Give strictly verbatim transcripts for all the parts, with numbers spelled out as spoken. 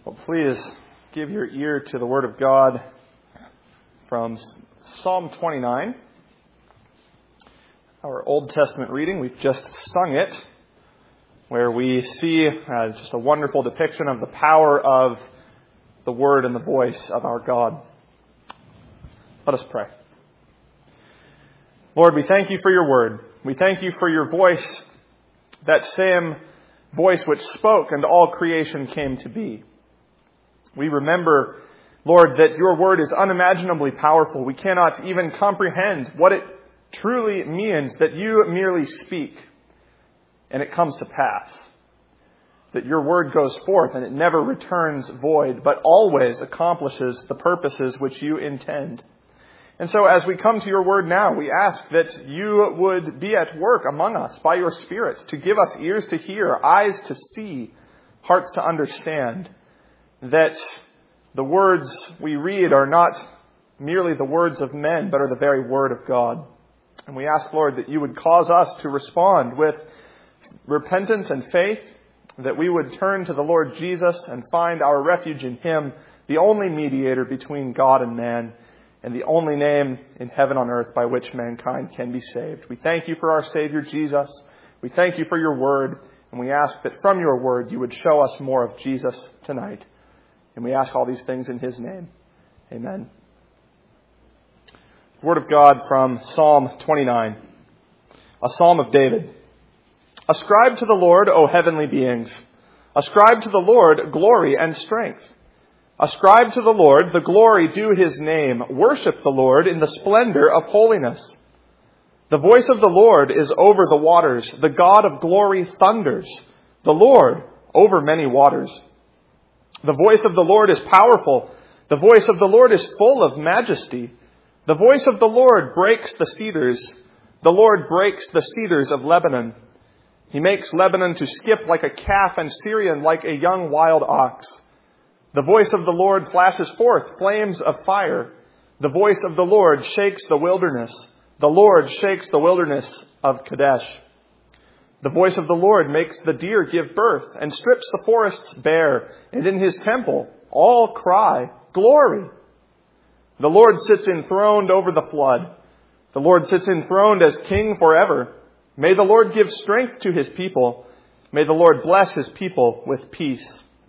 Well, please give your ear to the Word of God from Psalm twenty-nine. Our Old Testament reading, we've just sung it, where we see uh, just a wonderful depiction of the power of the Word and the voice of our God. Let us pray. Lord, we thank you for your Word. We thank you for your voice, that same voice which spoke and all creation came to be. We remember, Lord, that your word is unimaginably powerful. We cannot even comprehend what it truly means that you merely speak and it comes to pass. That your word goes forth and it never returns void, but always accomplishes the purposes which you intend. And so as we come to your word now, we ask that you would be at work among us by your Spirit to give us ears to hear, eyes to see, hearts to understand, that the words we read are not merely the words of men, but are the very word of God. And we ask, Lord, that you would cause us to respond with repentance and faith, that we would turn to the Lord Jesus and find our refuge in him, the only mediator between God and man, and the only name in heaven on earth by which mankind can be saved. We thank you for our Savior Jesus. We thank you for your word, and we ask that from your word you would show us more of Jesus tonight. And we ask all these things in his name. Amen. Word of God from Psalm twenty-nine, a psalm of David. Ascribe to the Lord, O heavenly beings. Ascribe to the Lord glory and strength. Ascribe to the Lord the glory due his name. Worship the Lord in the splendor of holiness. The voice of the Lord is over the waters. The God of glory thunders. The Lord over many waters. The voice of the Lord is powerful. The voice of the Lord is full of majesty. The voice of the Lord breaks the cedars. The Lord breaks the cedars of Lebanon. He makes Lebanon to skip like a calf and Syrian like a young wild ox. The voice of the Lord flashes forth flames of fire. The voice of the Lord shakes the wilderness. The Lord shakes the wilderness of Kadesh. The voice of the Lord makes the deer give birth and strips the forests bare. And in his temple all cry, glory. The Lord sits enthroned over the flood. The Lord sits enthroned as king forever. May the Lord give strength to his people. May the Lord bless his people with peace.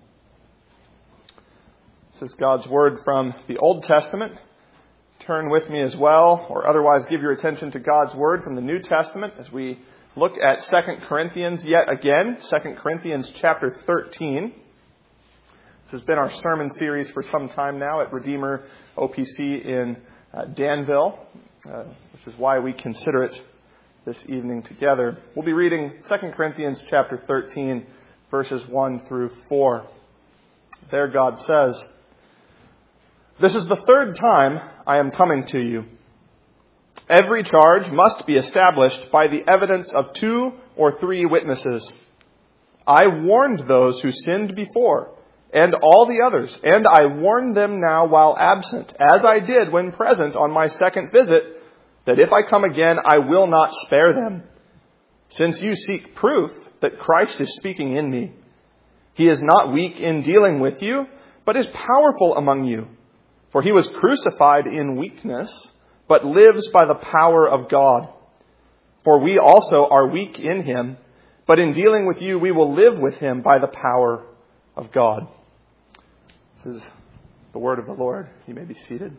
This is God's word from the Old Testament. Turn with me as well, or otherwise give your attention to God's word from the New Testament as we look at Second Corinthians yet again. Second Corinthians chapter thirteen. This has been our sermon series for some time now at Redeemer O P C in uh, Danville, uh, which is why we consider it this evening together. We'll be reading Second Corinthians chapter thirteen, verses one through four. There God says, "This is the third time I am coming to you. Every charge must be established by the evidence of two or three witnesses. I warned those who sinned before, and all the others, and I warn them now while absent, as I did when present on my second visit, that if I come again, I will not spare them. Since you seek proof that Christ is speaking in me. He is not weak in dealing with you, but is powerful among you. For he was crucified in weakness, but lives by the power of God. For we also are weak in him, but in dealing with you, we will live with him by the power of God." This is the word of the Lord. You may be seated.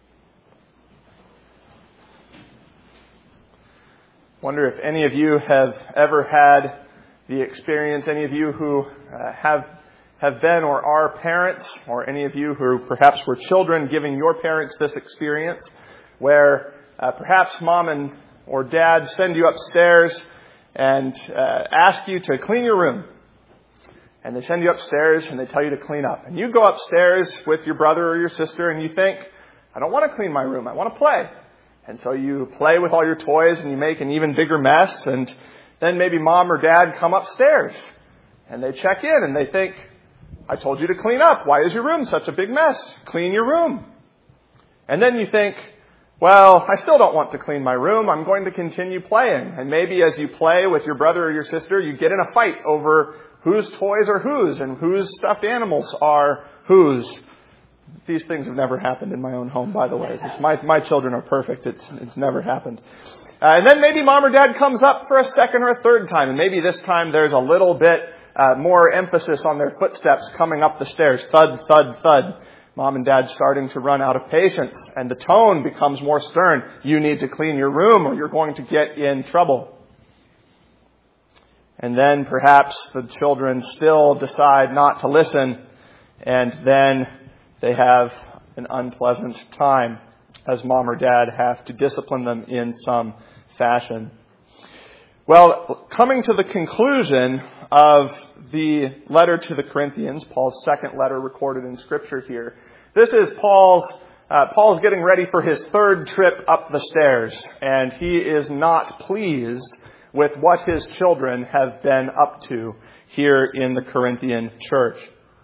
Wonder if any of you have ever had the experience, any of you who uh, have have been or are parents, or any of you who perhaps were children giving your parents this experience, where uh, perhaps mom and or dad send you upstairs and uh, ask you to clean your room. And they send you upstairs and they tell you to clean up. And you go upstairs with your brother or your sister and you think, I don't want to clean my room, I want to play. And so you play with all your toys and you make an even bigger mess. And then maybe mom or dad come upstairs and they check in and they think, I told you to clean up. Why is your room such a big mess? Clean your room. And then you think, well, I still don't want to clean my room. I'm going to continue playing. And maybe as you play with your brother or your sister, you get in a fight over whose toys are whose and whose stuffed animals are whose. These things have never happened in my own home, by the way. My, my children are perfect. It's, it's never happened. Uh, and then maybe mom or dad comes up for a second or a third time. And maybe this time there's a little bit uh, more emphasis on their footsteps coming up the stairs. Thud, thud, thud. Mom and dad starting to run out of patience. And the tone becomes more stern. You need to clean your room or you're going to get in trouble. And then perhaps the children still decide not to listen. And then they have an unpleasant time as mom or dad have to discipline them in some fashion. Well, coming to the conclusion of the letter to the Corinthians, Paul's second letter recorded in Scripture here, this is Paul's, uh, Paul's getting ready for his third trip up the stairs, and he is not pleased with what his children have been up to here in the Corinthian church.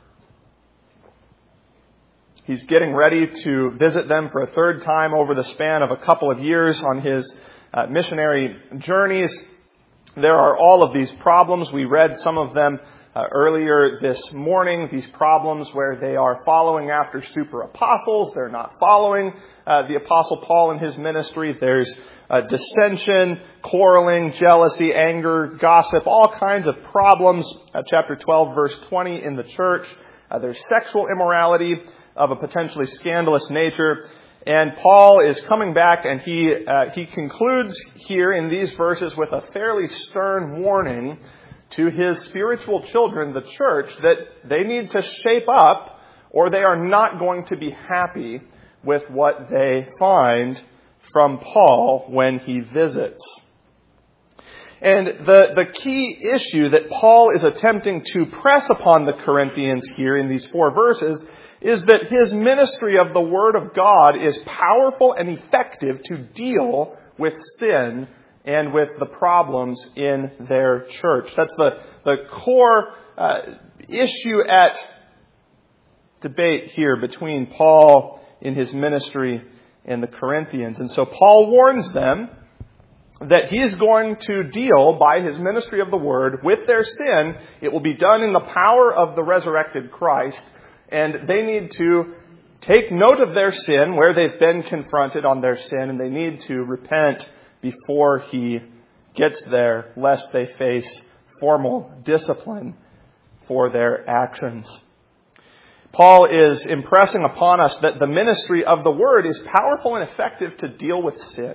He's getting ready to visit them for a third time over the span of a couple of years on his uh, missionary journeys. There are all of these problems. We read some of them uh, earlier this morning. These problems where they are following after super apostles. They're not following uh, the apostle Paul in his ministry. There's uh, dissension, quarreling, jealousy, anger, gossip, all kinds of problems. Uh, chapter twelve, verse twenty in the church. Uh, there's sexual immorality of a potentially scandalous nature. And Paul is coming back and he uh, he concludes here in these verses with a fairly stern warning to his spiritual children, the church, that they need to shape up or they are not going to be happy with what they find from Paul when he visits. And the, the key issue that Paul is attempting to press upon the Corinthians here in these four verses is that his ministry of the Word of God is powerful and effective to deal with sin and with the problems in their church. That's the, the core uh, issue at debate here between Paul in his ministry and the Corinthians. And so Paul warns them that he is going to deal by his ministry of the Word with their sin. It will be done in the power of the resurrected Christ. And they need to take note of their sin, where they've been confronted on their sin, and they need to repent before he gets there, lest they face formal discipline for their actions. Paul is impressing upon us that the ministry of the Word is powerful and effective to deal with sin.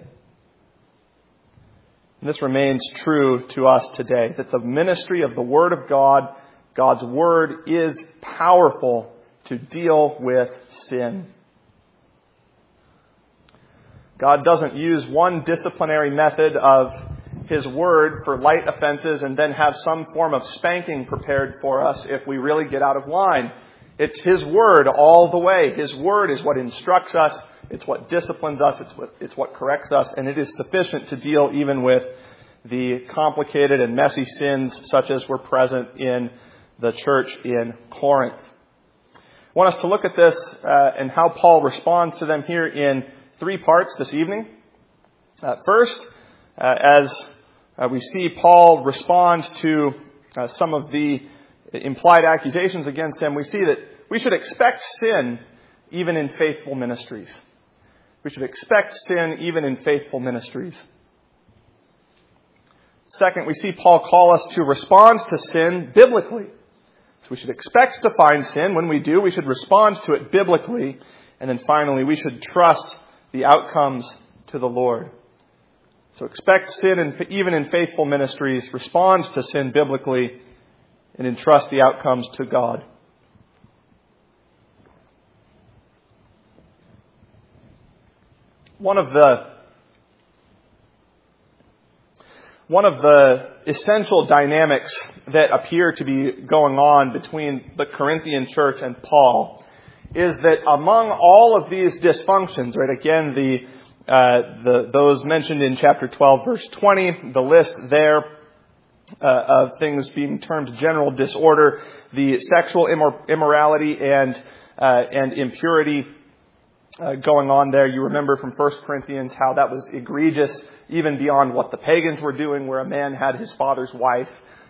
And this remains true to us today, that the ministry of the Word of God, God's Word, is powerful to deal with sin. God doesn't use one disciplinary method of His Word for light offenses and then have some form of spanking prepared for us if we really get out of line. It's His Word all the way. His Word is what instructs us. It's what disciplines us. It's what, it's what corrects us. And it is sufficient to deal even with the complicated and messy sins such as were present in the church in Corinth. I want us to look at this uh, and how Paul responds to them here in three parts this evening. Uh, first, uh, as uh, we see Paul respond to uh, some of the implied accusations against him, we see that we should expect sin even in faithful ministries. We should expect sin even in faithful ministries. Second, we see Paul call us to respond to sin biblically. So we should expect to find sin. When we do, we should respond to it biblically. And then finally, we should trust the outcomes to the Lord. So expect sin in, even in faithful ministries, respond to sin biblically, and entrust the outcomes to God. One of the One of the essential dynamics that appear to be going on between the Corinthian church and Paul is that among all of these dysfunctions, right, again, the, uh, the those mentioned in chapter twelve, verse twenty, the list there uh, of things being termed general disorder, the sexual immor- immorality and uh, and impurity uh, going on there. You remember from First Corinthians how that was egregious, even beyond what the pagans were doing, where a man had his father's wife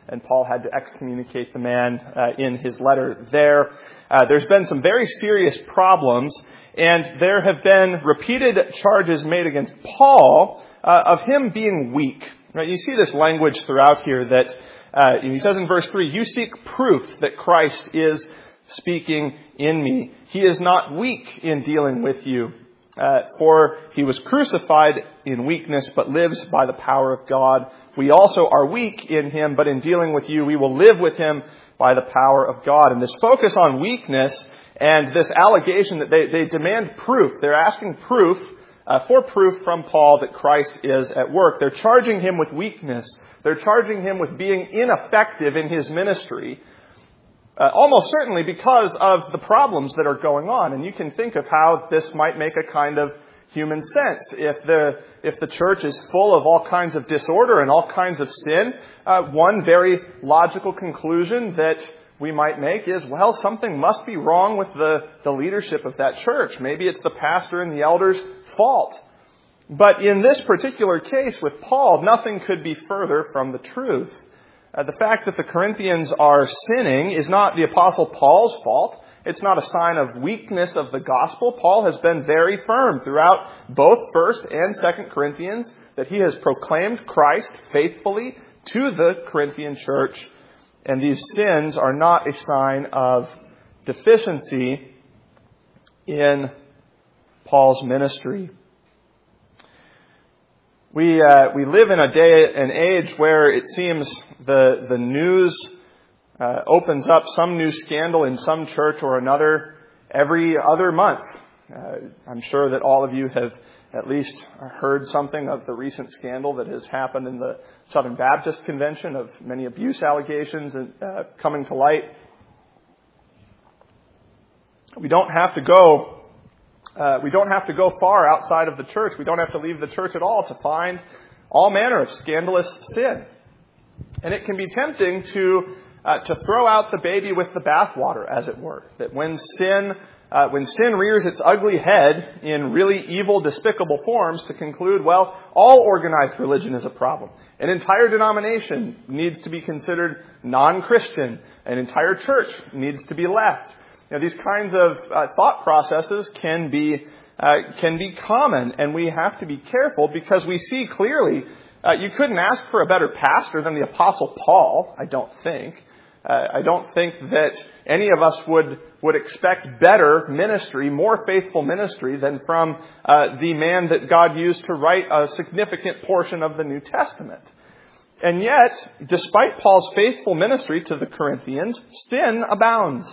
and Paul had to excommunicate the man uh, in his letter there. Uh, there's been some very serious problems, and there have been repeated charges made against Paul uh, of him being weak. Right? You see this language throughout here that uh, he says in verse three, "You seek proof that Christ is speaking in me. He is not weak in dealing with you. Uh, for he was crucified in weakness, but lives by the power of God. We also are weak in him, but in dealing with you, we will live with him by the power of God." And this focus on weakness and this allegation that they, they demand proof. They're asking proof, uh, for proof from Paul that Christ is at work. They're charging him with weakness. They're charging him with being ineffective in his ministry. Uh, almost certainly because of the problems that are going on. And you can think of how this might make a kind of human sense. If the if the church is full of all kinds of disorder and all kinds of sin, uh, one very logical conclusion that we might make is, well, something must be wrong with the, the leadership of that church. Maybe it's the pastor and the elders' fault. But in this particular case with Paul, nothing could be further from the truth. Uh, the fact that the Corinthians are sinning is not the Apostle Paul's fault. It's not a sign of weakness of the gospel. Paul has been very firm throughout both First and Second Corinthians that he has proclaimed Christ faithfully to the Corinthian church. And these sins are not a sign of deficiency in Paul's ministry. We uh, we live in a day and age where it seems the the news uh, opens up some new scandal in some church or another every other month. Uh, I'm sure that all of you have at least heard something of the recent scandal that has happened in the Southern Baptist Convention of many abuse allegations uh, coming to light. We don't have to go. Uh, we don't have to go far outside of the church. We don't have to leave the church at all to find all manner of scandalous sin. And it can be tempting to uh, to throw out the baby with the bathwater, as it were. That when sin uh, when sin rears its ugly head in really evil, despicable forms, to conclude, well, all organized religion is a problem. An entire denomination needs to be considered non-Christian. An entire church needs to be left. You know, these kinds of uh, thought processes can be uh, can be common, and we have to be careful because we see clearly uh, you couldn't ask for a better pastor than the Apostle Paul. I don't think. Uh, I don't think that any of us would would expect better ministry, more faithful ministry than from uh, the man that God used to write a significant portion of the New Testament. And yet, despite Paul's faithful ministry to the Corinthians, sin abounds.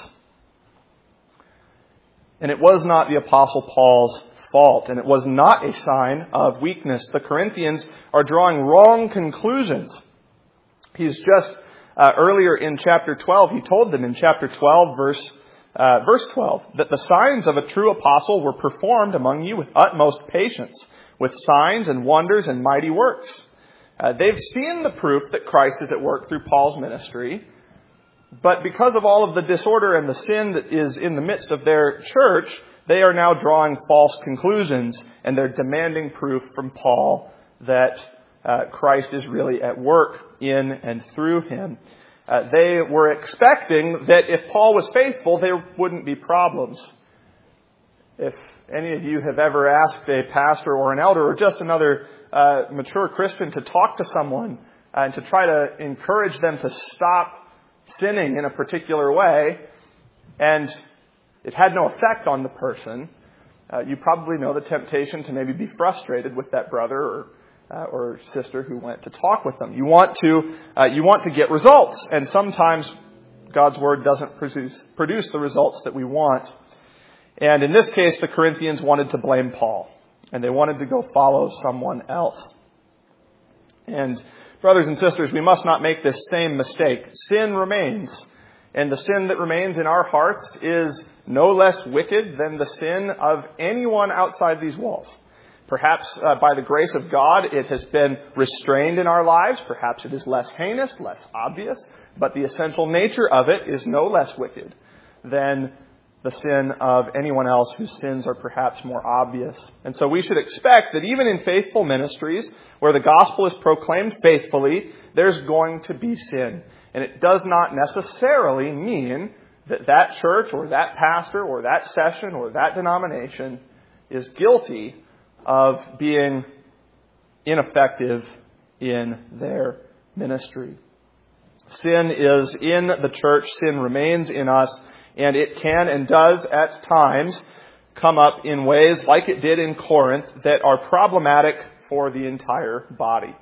And it was not the Apostle Paul's fault, and it was not a sign of weakness. The Corinthians are drawing wrong conclusions. He's just, uh, earlier in chapter twelve, he told them in chapter twelve, verse, uh, verse twelve, that the signs of a true apostle were performed among you with utmost patience, with signs and wonders and mighty works. Uh, they've seen the proof that Christ is at work through Paul's ministry. But because of all of the disorder and the sin that is in the midst of their church, they are now drawing false conclusions, and they're demanding proof from Paul that uh, Christ is really at work in and through him. Uh, they were expecting that if Paul was faithful, there wouldn't be problems. If any of you have ever asked a pastor or an elder or just another uh, mature Christian to talk to someone uh, and to try to encourage them to stop sinning in a particular way, and it had no effect on the person, uh, you probably know the temptation to maybe be frustrated with that brother or uh, or sister who went to talk with them. You want to uh, you want to get results, and sometimes God's word doesn't produce produce the results that we want. And in this case, the Corinthians wanted to blame Paul, and they wanted to go follow someone else. And brothers and sisters, we must not make this same mistake. Sin remains, and the sin that remains in our hearts is no less wicked than the sin of anyone outside these walls. Perhaps uh, by the grace of God, it has been restrained in our lives. Perhaps it is less heinous, less obvious, but the essential nature of it is no less wicked than the sin of anyone else whose sins are perhaps more obvious. And so we should expect that even in faithful ministries, where the gospel is proclaimed faithfully, there's going to be sin. And it does not necessarily mean that that church or that pastor or that session or that denomination is guilty of being ineffective in their ministry. Sin is in the church. Sin remains in us. And it can and does at times come up in ways like it did in Corinth that are problematic for the entire body.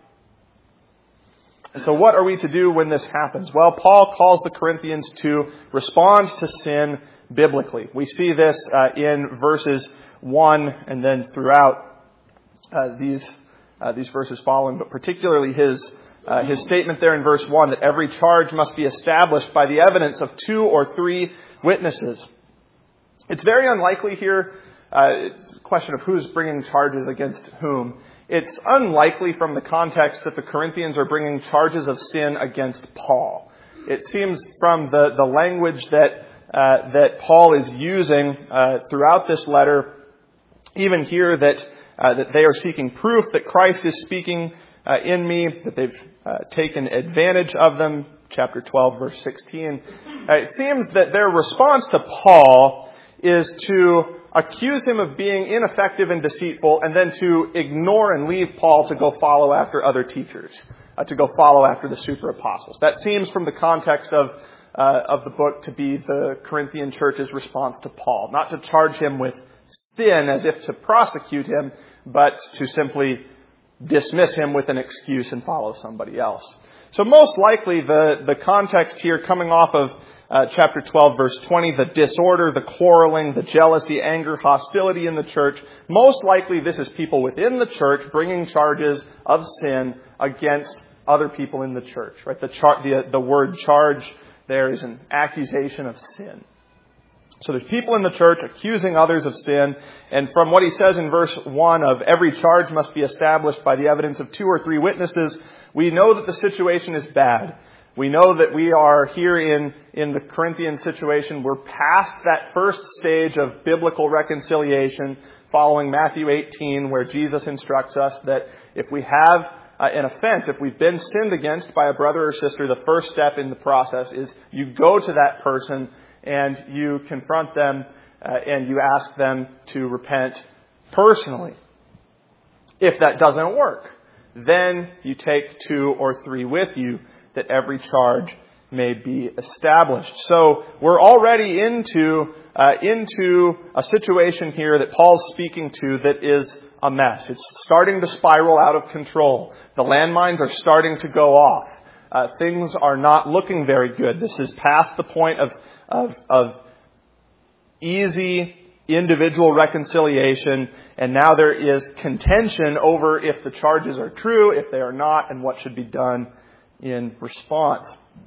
And so what are we to do when this happens? Well, Paul calls the Corinthians to respond to sin biblically. We see this uh, in verses one and then throughout uh, these uh, these verses following, but particularly his uh, his statement there in verse one that every charge must be established by the evidence of two or three witnesses. It's very unlikely here, uh, it's a question of who's bringing charges against whom. It's unlikely from the context that the Corinthians are bringing charges of sin against Paul. It seems from the, the language that uh, that Paul is using uh, throughout this letter, even here, that uh, that they are seeking proof that Christ is speaking uh, in me, that they've uh, taken advantage of them. Chapter twelve, verse sixteen. Uh, it seems that their response to Paul is to accuse him of being ineffective and deceitful, and then to ignore and leave Paul to go follow after other teachers, uh, to go follow after the super apostles. That seems from the context of uh, of the book to be the Corinthian church's response to Paul. Not to charge him with sin as if to prosecute him, but to simply dismiss him with an excuse and follow somebody else. So most likely the, the context here coming off of uh, chapter twelve, verse twenty, the disorder, the quarreling, the jealousy, anger, hostility in the church, most likely this is people within the church bringing charges of sin against other people in the church. Right? The, char- the, the word charge there is an accusation of sin. So there's people in the church accusing others of sin. And from what he says in verse one of every charge must be established by the evidence of two or three witnesses, we know that the situation is bad. We know that we are here in, in the Corinthian situation. We're past that first stage of biblical reconciliation following Matthew eighteen, where Jesus instructs us that if we have uh, an offense, if we've been sinned against by a brother or sister, the first step in the process is you go to that person and you confront them uh, and you ask them to repent personally. If that doesn't work, then you take two or three with you, that every charge may be established. So we're already into uh, into a situation here that Paul's speaking to that is a mess. It's starting to spiral out of control. The landmines are starting to go off. Uh, things are not looking very good. This is past the point of Of, of easy individual reconciliation, and now there is contention over if the charges are true, if they are not, and what should be done in response.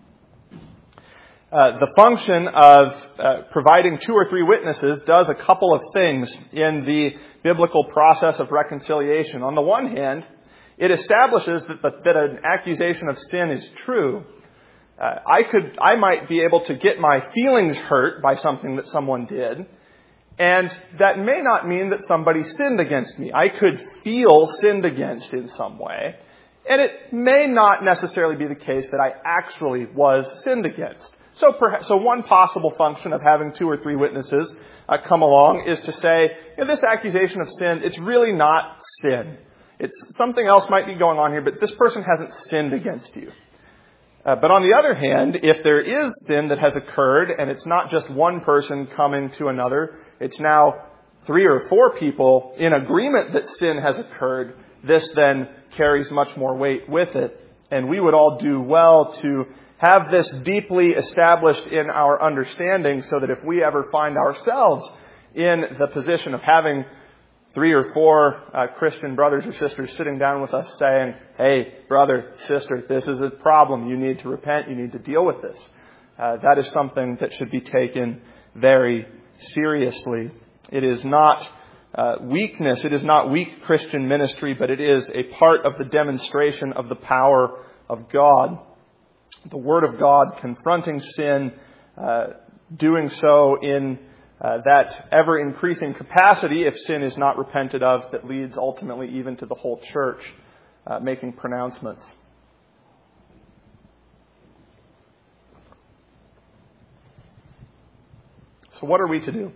Uh, the function of uh, providing two or three witnesses does a couple of things in the biblical process of reconciliation. On the one hand, it establishes that, the, that an accusation of sin is true. Uh, I could, I might be able to get my feelings hurt by something that someone did, and that may not mean that somebody sinned against me. I could feel sinned against in some way, and it may not necessarily be the case that I actually was sinned against. So, perhaps, so one possible function of having two or three witnesses uh, come along is to say, you know, this accusation of sin, it's really not sin. It's something else might be going on here, but this person hasn't sinned against you. Uh, but on the other hand, if there is sin that has occurred, and it's not just one person coming to another, it's now three or four people in agreement that sin has occurred, this then carries much more weight with it. And we would all do well to have this deeply established in our understanding so that if we ever find ourselves in the position of having three or four uh, Christian brothers or sisters sitting down with us saying, hey, brother, sister, this is a problem. You need to repent. You need to deal with this. Uh, that is something that should be taken very seriously. It is not uh, weakness. It is not weak Christian ministry, but it is a part of the demonstration of the power of God. The Word of God confronting sin, uh, doing so in Uh, that ever-increasing capacity, if sin is not repented of, that leads ultimately even to the whole church uh, making pronouncements. So what are we to do?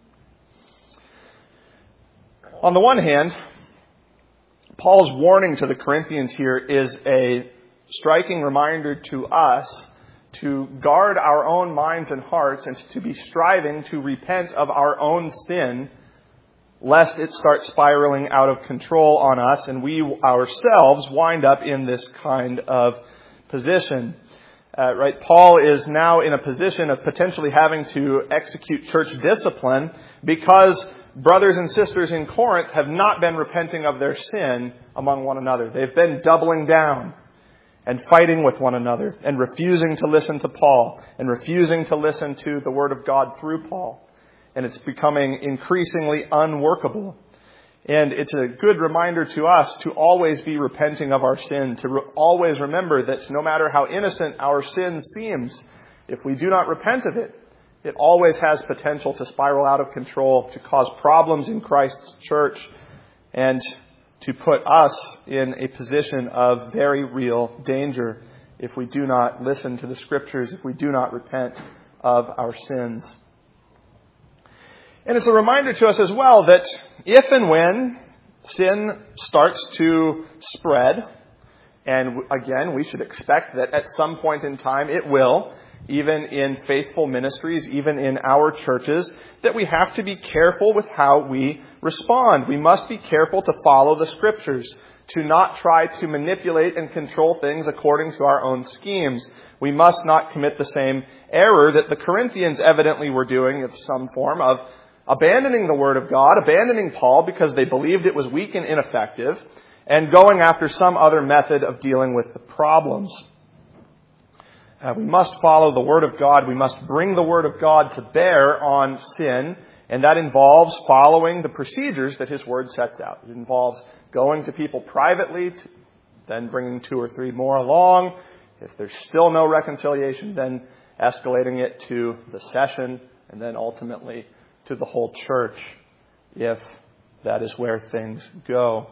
On the one hand, Paul's warning to the Corinthians here is a striking reminder to us to guard our own minds and hearts and to be striving to repent of our own sin, lest it start spiraling out of control on us and we ourselves wind up in this kind of position. Uh, right? Paul is now in a position of potentially having to execute church discipline because brothers and sisters in Corinth have not been repenting of their sin among one another. They've been doubling down and fighting with one another and refusing to listen to Paul and refusing to listen to the Word of God through Paul. And it's becoming increasingly unworkable. And it's a good reminder to us to always be repenting of our sin, to re- always remember that no matter how innocent our sin seems, if we do not repent of it, it always has potential to spiral out of control, to cause problems in Christ's church, and to put us in a position of very real danger if we do not listen to the Scriptures, if we do not repent of our sins. And it's a reminder to us as well that if and when sin starts to spread, and again, we should expect that at some point in time it will, even in faithful ministries, even in our churches, that we have to be careful with how we respond. We must be careful to follow the Scriptures, to not try to manipulate and control things according to our own schemes. We must not commit the same error that the Corinthians evidently were doing of some form of abandoning the Word of God, abandoning Paul because they believed it was weak and ineffective, and going after some other method of dealing with the problems. Uh, we must follow the Word of God. We must bring the Word of God to bear on sin, and that involves following the procedures that His Word sets out. It involves going to people privately, to then bringing two or three more along. If there's still no reconciliation, then escalating it to the session, and then ultimately to the whole church, if that is where things go.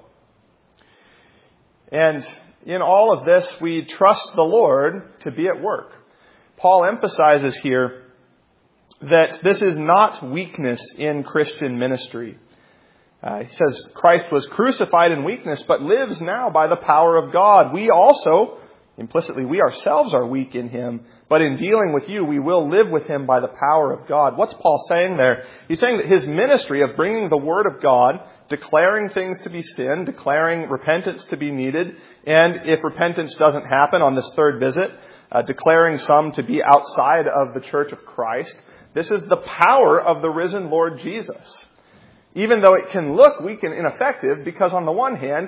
And in all of this, we trust the Lord to be at work. Paul emphasizes here that this is not weakness in Christian ministry. Uh, he says, Christ was crucified in weakness, but lives now by the power of God. We also, implicitly, we ourselves are weak in Him, but in dealing with you, we will live with Him by the power of God. What's Paul saying there? He's saying that his ministry of bringing the Word of God, declaring things to be sin, declaring repentance to be needed, and if repentance doesn't happen on this third visit, uh, declaring some to be outside of the church of Christ, this is the power of the risen Lord Jesus. Even though it can look weak and ineffective, because on the one hand,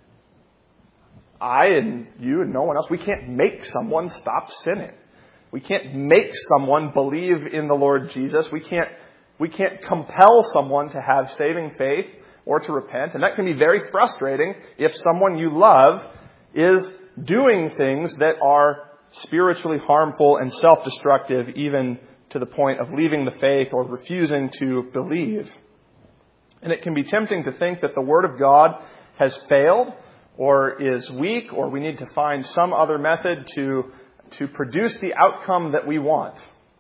I and you and no one else, we can't make someone stop sinning. We can't make someone believe in the Lord Jesus. We can't, we can't compel someone to have saving faith or to repent. And that can be very frustrating if someone you love is doing things that are spiritually harmful and self-destructive, even to the point of leaving the faith or refusing to believe. And it can be tempting to think that the Word of God has failed or is weak, or we need to find some other method to, to produce the outcome that we want.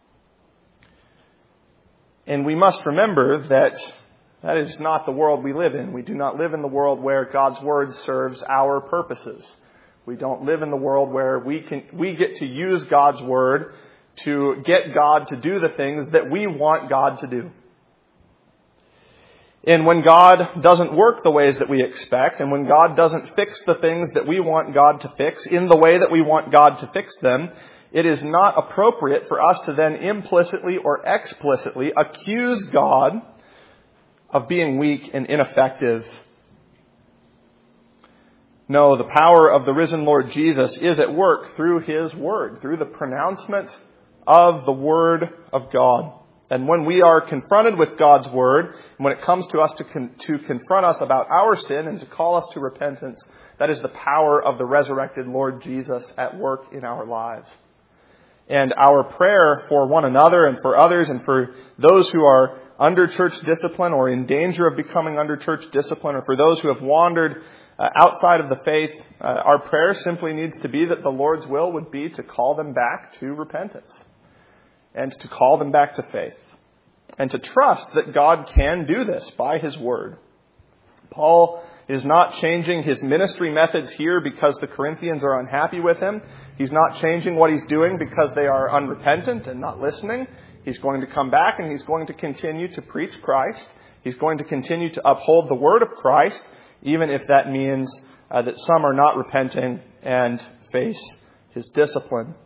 And we must remember that that is not the world we live in. We do not live in the world where God's Word serves our purposes. We don't live in the world where we can we get to use God's Word to get God to do the things that we want God to do. And when God doesn't work the ways that we expect, and when God doesn't fix the things that we want God to fix in the way that we want God to fix them, it is not appropriate for us to then implicitly or explicitly accuse God of being weak and ineffective. No, the power of the risen Lord Jesus is at work through His Word, through the pronouncement of the Word of God. And when we are confronted with God's Word, when it comes to us to, con- to confront us about our sin and to call us to repentance, that is the power of the resurrected Lord Jesus at work in our lives. And our prayer for one another and for others and for those who are under church discipline or in danger of becoming under church discipline, or for those who have wandered uh, outside of the faith, uh, our prayer simply needs to be that the Lord's will would be to call them back to repentance and to call them back to faith. and to trust that God can do this by His Word. Paul is not changing his ministry methods here because the Corinthians are unhappy with him. He's not changing what he's doing because they are unrepentant and not listening. He's going to come back and he's going to continue to preach Christ. He's going to continue to uphold the word of Christ, even if that means uh, that some are not repenting and face his discipline.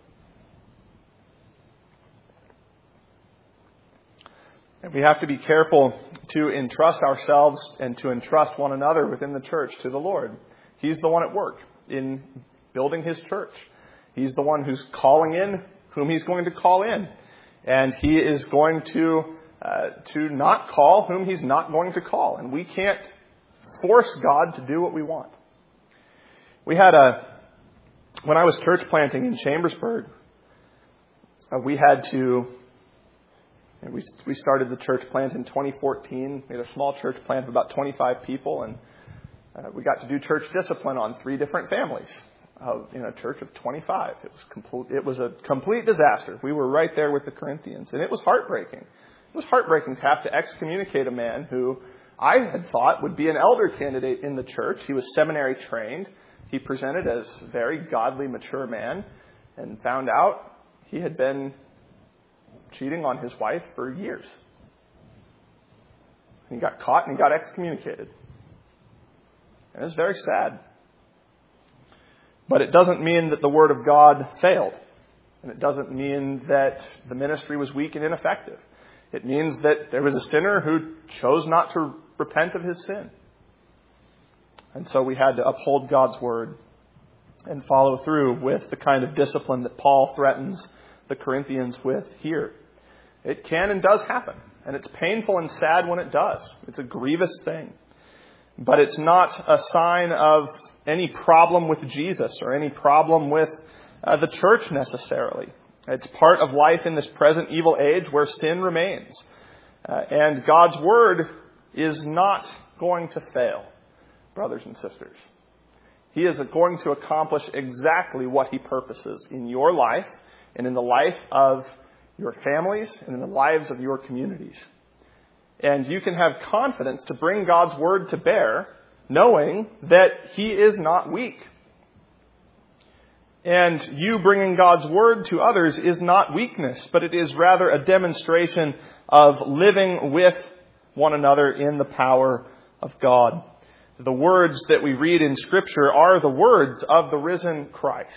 And we have to be careful to entrust ourselves and to entrust one another within the church to the Lord. He's the one at work in building His church. He's the one who's calling in whom He's going to call in. And He is going to uh, to not call whom He's not going to call. And we can't force God to do what we want. We had a, when I was church planting in Chambersburg, uh, we had to, and we we started the church plant in twenty fourteen. We had a small church plant of about twenty-five people, and uh, we got to do church discipline on three different families uh, in a church of twenty-five. It was complete. It was a complete disaster. We were right there with the Corinthians, and it was heartbreaking. It was heartbreaking to have to excommunicate a man who I had thought would be an elder candidate in the church. He was seminary trained. He presented as a very godly, mature man, and found out he had been cheating on his wife for years. He got caught and he got excommunicated. And it was very sad. But it doesn't mean that the Word of God failed. And it doesn't mean that the ministry was weak and ineffective. It means that there was a sinner who chose not to repent of his sin. And so we had to uphold God's Word and follow through with the kind of discipline that Paul threatens the Corinthians with here. It can and does happen. And it's painful and sad when it does. It's a grievous thing. But it's not a sign of any problem with Jesus or any problem with uh, the church necessarily. It's part of life in this present evil age where sin remains. Uh, and God's Word is not going to fail, brothers and sisters. He is going to accomplish exactly what He purposes in your life and in the life of your families and in the lives of your communities. And you can have confidence to bring God's Word to bear, knowing that He is not weak. And you bringing God's Word to others is not weakness, but it is rather a demonstration of living with one another in the power of God. The words that we read in Scripture are the words of the risen Christ.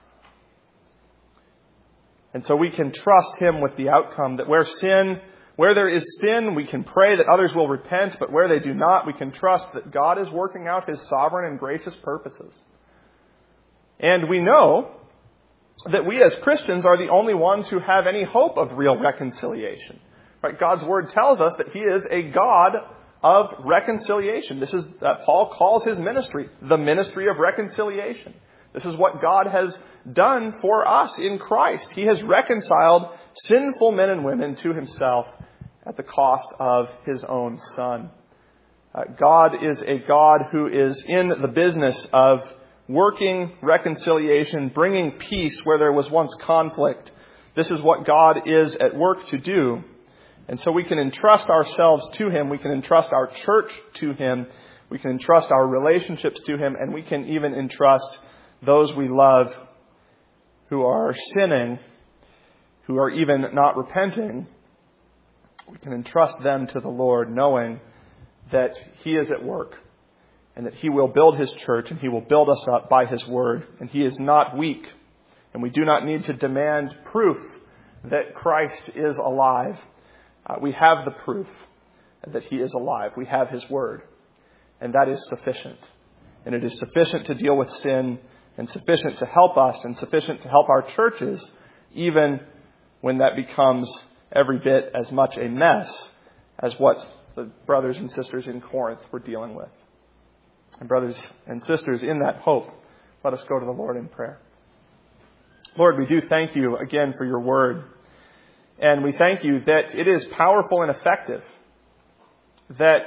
And so we can trust Him with the outcome, that where sin, where there is sin, we can pray that others will repent, but where they do not, we can trust that God is working out His sovereign and gracious purposes. And we know that we as Christians are the only ones who have any hope of real reconciliation. Right? God's Word tells us that He is a God of reconciliation. This is, uh, Paul calls his ministry the ministry of reconciliation. This is what God has done for us in Christ. He has reconciled sinful men and women to Himself at the cost of His own Son. Uh, God is a God who is in the business of working reconciliation, bringing peace where there was once conflict. This is what God is at work to do. And so we can entrust ourselves to Him. We can entrust our church to Him. We can entrust our relationships to Him. And we can even entrust those we love who are sinning, who are even not repenting. We can entrust them to the Lord, knowing that He is at work and that He will build His church and He will build us up by His Word. And He is not weak. And we do not need to demand proof that Christ is alive. Uh, we have the proof that He is alive. We have His Word. And that is sufficient. And it is sufficient to deal with sin, and sufficient to help us, and sufficient to help our churches, even when that becomes every bit as much a mess as what the brothers and sisters in Corinth were dealing with. And brothers and sisters, in that hope, let us go to the Lord in prayer. Lord, we do thank You again for Your Word. And we thank You that it is powerful and effective, that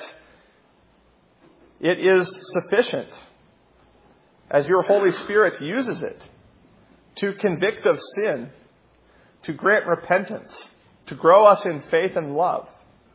it is sufficient as Your Holy Spirit uses it to convict of sin, to grant repentance, to grow us in faith and love,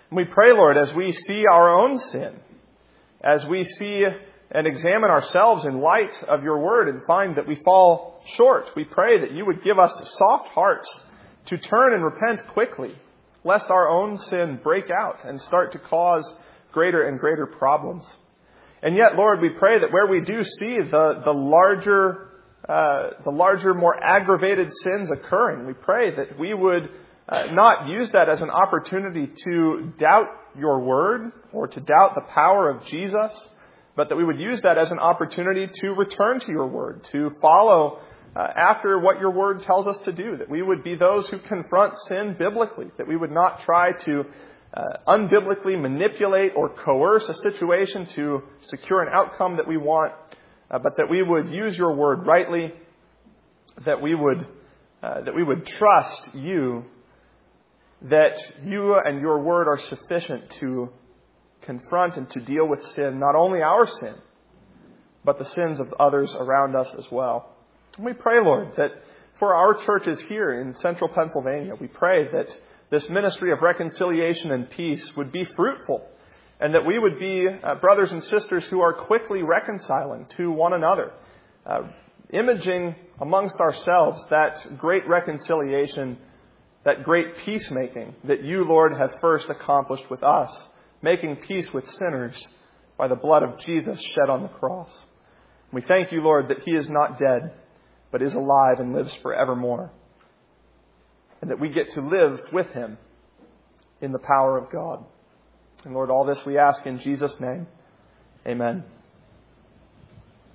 And we pray, Lord, as we see our own sin, as we see and examine ourselves in light of your word and find that we fall short, we pray that you would give us soft hearts to turn and repent quickly, lest our own sin break out and start to cause greater and greater problems. And yet, Lord, we pray that where we do see the, the larger, uh, the larger, more aggravated sins occurring, we pray that we would uh, not use that as an opportunity to doubt your word or to doubt the power of Jesus, but that we would use that as an opportunity to return to your word, to follow uh, after what your word tells us to do, that we would be those who confront sin biblically, that we would not try to uh, unbiblically manipulate or coerce a situation to secure an outcome that we want, uh, but that we would use your word rightly, that we would uh, that we would trust you, that you and your word are sufficient to confront and to deal with sin, not only our sin, but the sins of others around us as well. And we pray, Lord, that for our churches here in central Pennsylvania, we pray that this ministry of reconciliation and peace would be fruitful, and that we would be uh, brothers and sisters who are quickly reconciling to one another, uh, imaging amongst ourselves that great reconciliation, that great peacemaking that you, Lord, have first accomplished with us, making peace with sinners by the blood of Jesus shed on the cross. We thank you, Lord, that he is not dead, but is alive and lives forevermore, and that we get to live with him in the power of God. And Lord, all this we ask in Jesus' name. Amen.